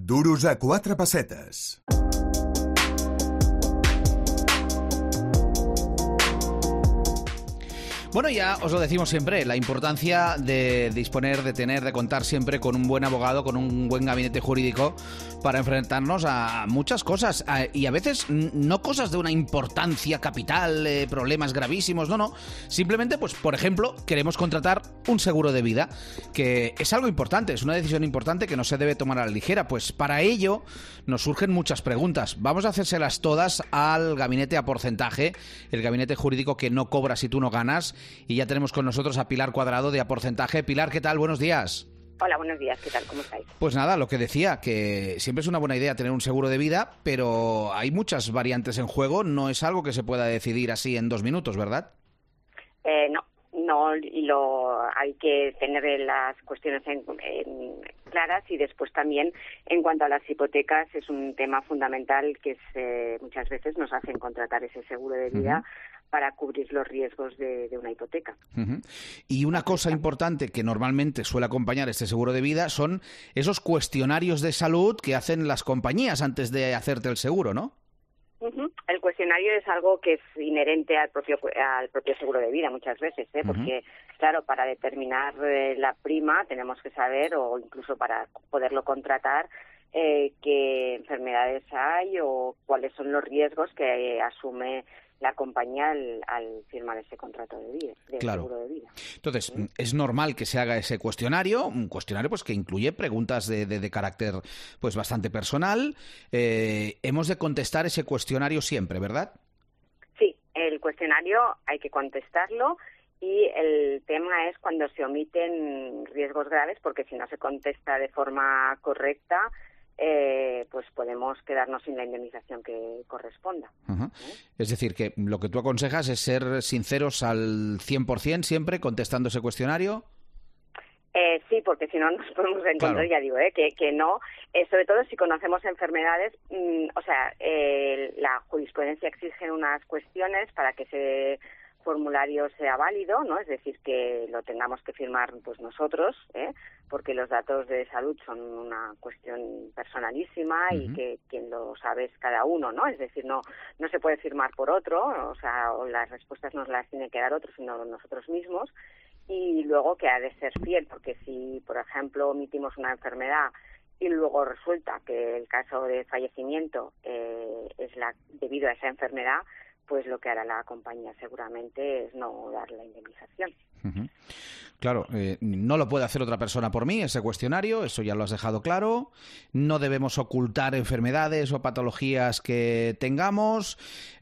Duros a quatre pessetes. Bueno, ya os lo decimos siempre, la importancia de disponer, de contar siempre con un buen abogado, con un buen gabinete jurídico para enfrentarnos a muchas cosas. Y a veces no cosas de una importancia capital, problemas gravísimos, no. Simplemente, pues, por ejemplo, queremos contratar un seguro de vida, que es algo importante, es una decisión importante que no se debe tomar a la ligera. Pues para ello nos surgen muchas preguntas. Vamos a hacérselas todas al gabinete a porcentaje, el gabinete jurídico que no cobra si tú no ganas. Y ya tenemos con nosotros a Pilar Cuadrado de A Porcentaje. Pilar, ¿qué tal? Buenos días. Hola, buenos días. ¿Qué tal? ¿Cómo estáis? Pues nada, lo que decía, que siempre es una buena idea tener un seguro de vida, pero hay muchas variantes en juego. No es algo que se pueda decidir así en 2 minutos, ¿verdad? No, y hay que tener las cuestiones claras, y después también en cuanto a las hipotecas es un tema fundamental que muchas veces nos hacen contratar ese seguro de vida para cubrir los riesgos de una hipoteca. Y una cosa importante que normalmente suele acompañar este seguro de vida son esos cuestionarios de salud que hacen las compañías antes de hacerte el seguro, ¿no? El cuestionario es algo que es inherente al propio seguro de vida muchas veces, porque, claro, para determinar la prima tenemos que saber, o incluso para poderlo contratar, qué enfermedades hay o cuáles son los riesgos que asume la compañía al firmar ese contrato de vida, seguro de vida. Entonces, es normal que se haga ese cuestionario, un cuestionario pues que incluye preguntas de carácter pues bastante personal. Hemos de contestar ese cuestionario siempre, ¿verdad? Sí, el cuestionario hay que contestarlo, y el tema es cuando se omiten riesgos graves, porque si no se contesta de forma correcta, pues podemos quedarnos sin la indemnización que corresponda. Es decir, que lo que tú aconsejas es ser sinceros al 100% siempre contestando ese cuestionario. Sí, porque si no nos podemos encontrar, claro. Ya digo, que no, sobre todo si conocemos enfermedades, la jurisprudencia exige unas cuestiones para que ese formulario sea válido, ¿no? Es decir, que lo tengamos que firmar pues nosotros, porque los datos de salud son una cuestión personalísima y que quien lo sabe es cada uno, ¿no? Es decir, no se puede firmar por otro, o las respuestas nos las tiene que dar otro, sino nosotros mismos. Y luego que ha de ser fiel, porque si, por ejemplo, omitimos una enfermedad y luego resulta que el caso de fallecimiento es debido a esa enfermedad, pues lo que hará la compañía seguramente es no dar la indemnización. Claro, no lo puede hacer otra persona por mí, ese cuestionario, eso ya lo has dejado claro. No debemos ocultar enfermedades o patologías que tengamos.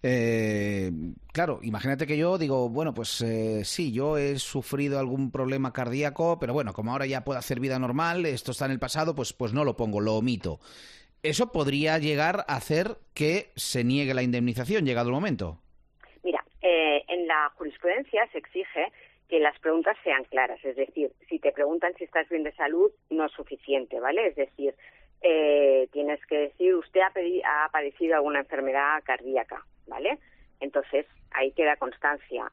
Claro, imagínate que yo digo, bueno, pues sí, yo he sufrido algún problema cardíaco, pero bueno, como ahora ya puedo hacer vida normal, esto está en el pasado, pues no lo pongo, lo omito. ¿Eso podría llegar a hacer que se niegue la indemnización, llegado el momento? Mira, en la jurisprudencia se exige que las preguntas sean claras. Es decir, si te preguntan si estás bien de salud, no es suficiente, ¿vale? Es decir, tienes que decir, usted ha padecido alguna enfermedad cardíaca, ¿vale? Entonces, ahí queda constancia.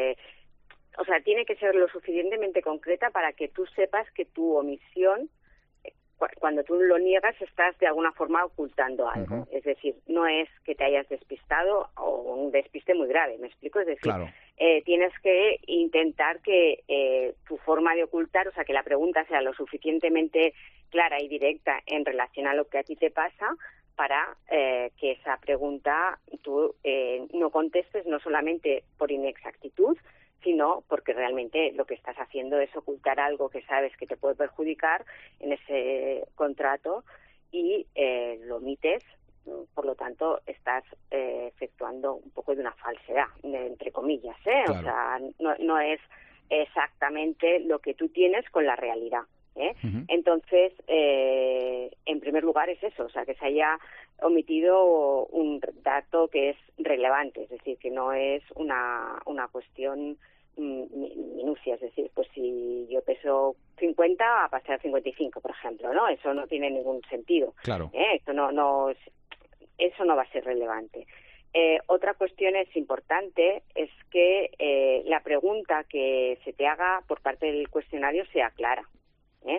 Tiene que ser lo suficientemente concreta para que tú sepas que tu omisión, cuando tú lo niegas, estás de alguna forma ocultando algo. Es decir, no es que te hayas despistado o un despiste muy grave, ¿me explico? Es decir, claro. Tienes que intentar que tu forma de ocultar, que la pregunta sea lo suficientemente clara y directa en relación a lo que a ti te pasa, para que esa pregunta tú no contestes, no solamente por inexactitud, sino porque realmente lo que estás haciendo es ocultar algo que sabes que te puede perjudicar en ese contrato y lo omites. Por lo tanto, estás efectuando un poco de una falsedad, entre comillas, Claro. No es exactamente lo que tú tienes con la realidad. Entonces, en primer lugar es eso, que se haya omitido un dato que es relevante, es decir, que no es una cuestión minucia, es decir, pues si yo peso 50 a pasar a 55, por ejemplo, ¿no? Eso no tiene ningún sentido. Claro. Eso no va a ser relevante. Otra cuestión importante es que la pregunta que se te haga por parte del cuestionario sea clara.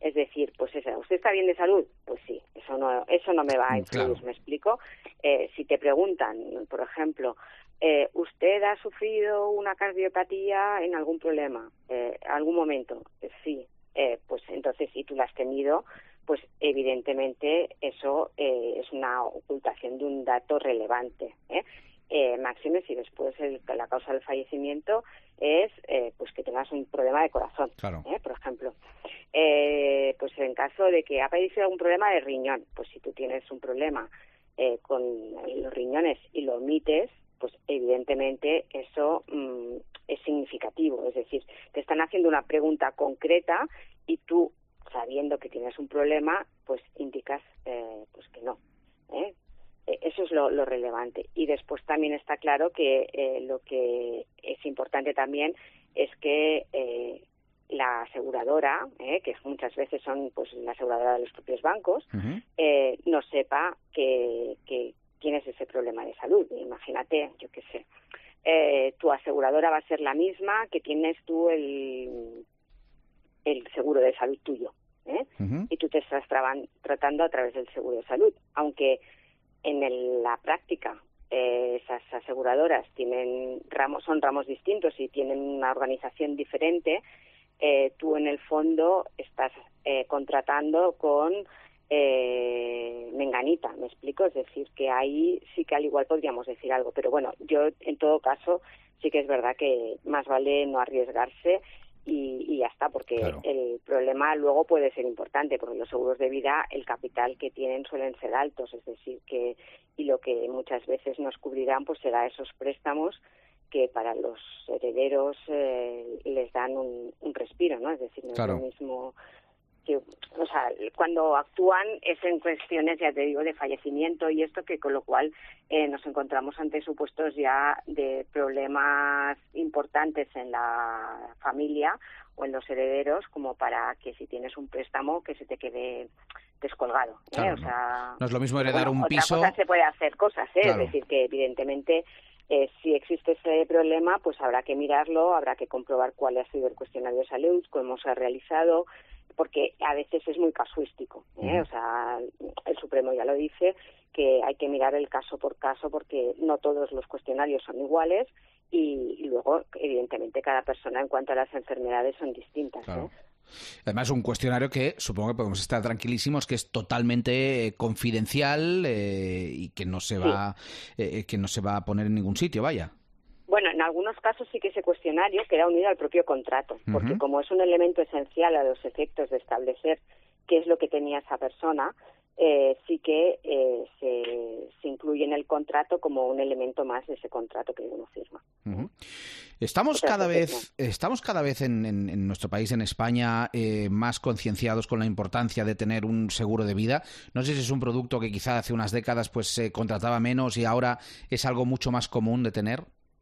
Es decir, pues eso, ¿usted está bien de salud? Pues sí, eso no me va a influir, claro. ¿Me explico? Si te preguntan, por ejemplo, ¿usted ha sufrido una cardiopatía en algún problema, algún momento? Sí, pues entonces, si tú la has tenido, pues evidentemente eso es una ocultación de un dato relevante, máxime si después la causa del fallecimiento es pues que tengas un problema de corazón, claro. Por ejemplo. Pues en caso de que ha padecido algún problema de riñón, pues si tú tienes un problema con los riñones y lo omites, pues evidentemente eso es significativo, es decir, te están haciendo una pregunta concreta y tú, sabiendo que tienes un problema, pues indicas pues que no, Eso es lo relevante. Y después también está claro que lo que es importante también es que la aseguradora, que muchas veces son pues la aseguradora de los propios bancos, no sepa que tienes ese problema de salud. Imagínate, yo qué sé, tu aseguradora va a ser la misma que tienes tú el seguro de salud tuyo, y tú te estás tratando a través del seguro de salud, aunque en la práctica esas aseguradoras son ramos distintos y tienen una organización diferente. Tú en el fondo estás contratando con menganita, ¿me explico? Es decir, que ahí sí que al igual podríamos decir algo, pero bueno, yo en todo caso sí que es verdad que más vale no arriesgarse y ya está, porque claro. El problema luego puede ser importante, porque los seguros de vida, el capital que tienen suelen ser altos, es decir, que y lo que muchas veces nos cubrirán pues será esos préstamos que para los herederos les dan un respiro, ¿no? Es decir, no claro. es lo mismo que, o sea, cuando actúan es en cuestiones, ya te digo, de fallecimiento y esto, que con lo cual nos encontramos ante supuestos ya de problemas importantes en la familia o en los herederos, como para que si tienes un préstamo que se te quede descolgado, Claro, o sea, no es lo mismo heredar un piso. Otra cosa se puede hacer cosas, Claro. Es decir, que evidentemente si existe ese problema, pues habrá que mirarlo, habrá que comprobar cuál ha sido el cuestionario de salud, cómo se ha realizado, porque a veces es muy casuístico, o sea, el Supremo ya lo dice, que hay que mirar el caso por caso, porque no todos los cuestionarios son iguales y luego, evidentemente, cada persona en cuanto a las enfermedades son distintas. Claro. Además, un cuestionario que supongo que podemos estar tranquilísimos, que es totalmente confidencial y que no se va a poner en ningún sitio, vaya. Bueno, en algunos casos sí que ese cuestionario queda unido al propio contrato, porque como es un elemento esencial a los efectos de establecer qué es lo que tenía esa persona, sí que se incluye en el contrato como un elemento más de ese contrato que uno firma. Estamos cada vez en nuestro país, en España, más concienciados con la importancia de tener un seguro de vida. No sé si es un producto que quizá hace unas décadas pues se contrataba menos y ahora es algo mucho más común de tener.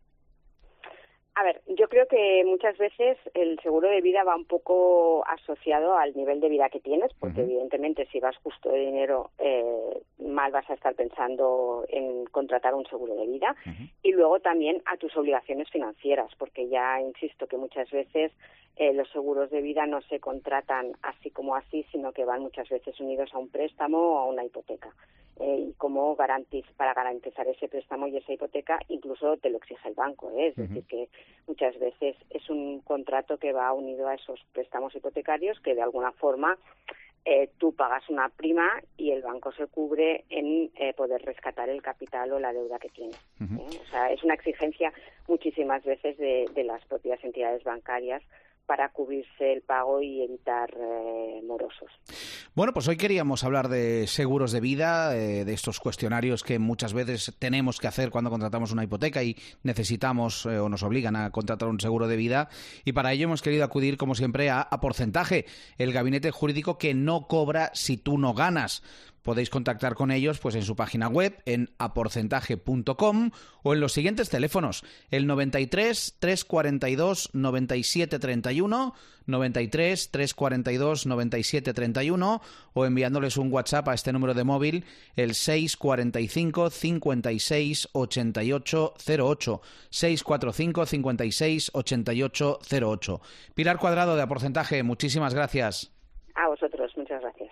A ver, yo creo que muchas veces el seguro de vida va un poco asociado al nivel de vida que tienes, porque evidentemente si vas justo de dinero, mal vas a estar pensando en contratar un seguro de vida, y luego también a tus obligaciones financieras, porque ya insisto que muchas veces los seguros de vida no se contratan así como así, sino que van muchas veces unidos a un préstamo o a una hipoteca. Y como para garantizar ese préstamo y esa hipoteca, incluso te lo exige el banco, Es decir, que muchas veces es un contrato que va unido a esos préstamos hipotecarios que de alguna forma tú pagas una prima y el banco se cubre en poder rescatar el capital o la deuda que tienes. O sea, es una exigencia muchísimas veces de las propias entidades bancarias para cubrirse el pago y evitar morosos. Bueno, pues hoy queríamos hablar de seguros de vida, de estos cuestionarios que muchas veces tenemos que hacer cuando contratamos una hipoteca y necesitamos o nos obligan a contratar un seguro de vida. Y para ello hemos querido acudir, como siempre, a Porcentaje, el gabinete jurídico que no cobra si tú no ganas. Podéis contactar con ellos pues en su página web, en aporcentaje.com, o en los siguientes teléfonos: el 93 342 97 31, 93 342 97 31, o enviándoles un WhatsApp a este número de móvil, el 645 56 88 08, 645 56 88 08. Pilar Cuadrado, de Aporcentaje, muchísimas gracias. A vosotros. Muchas gracias.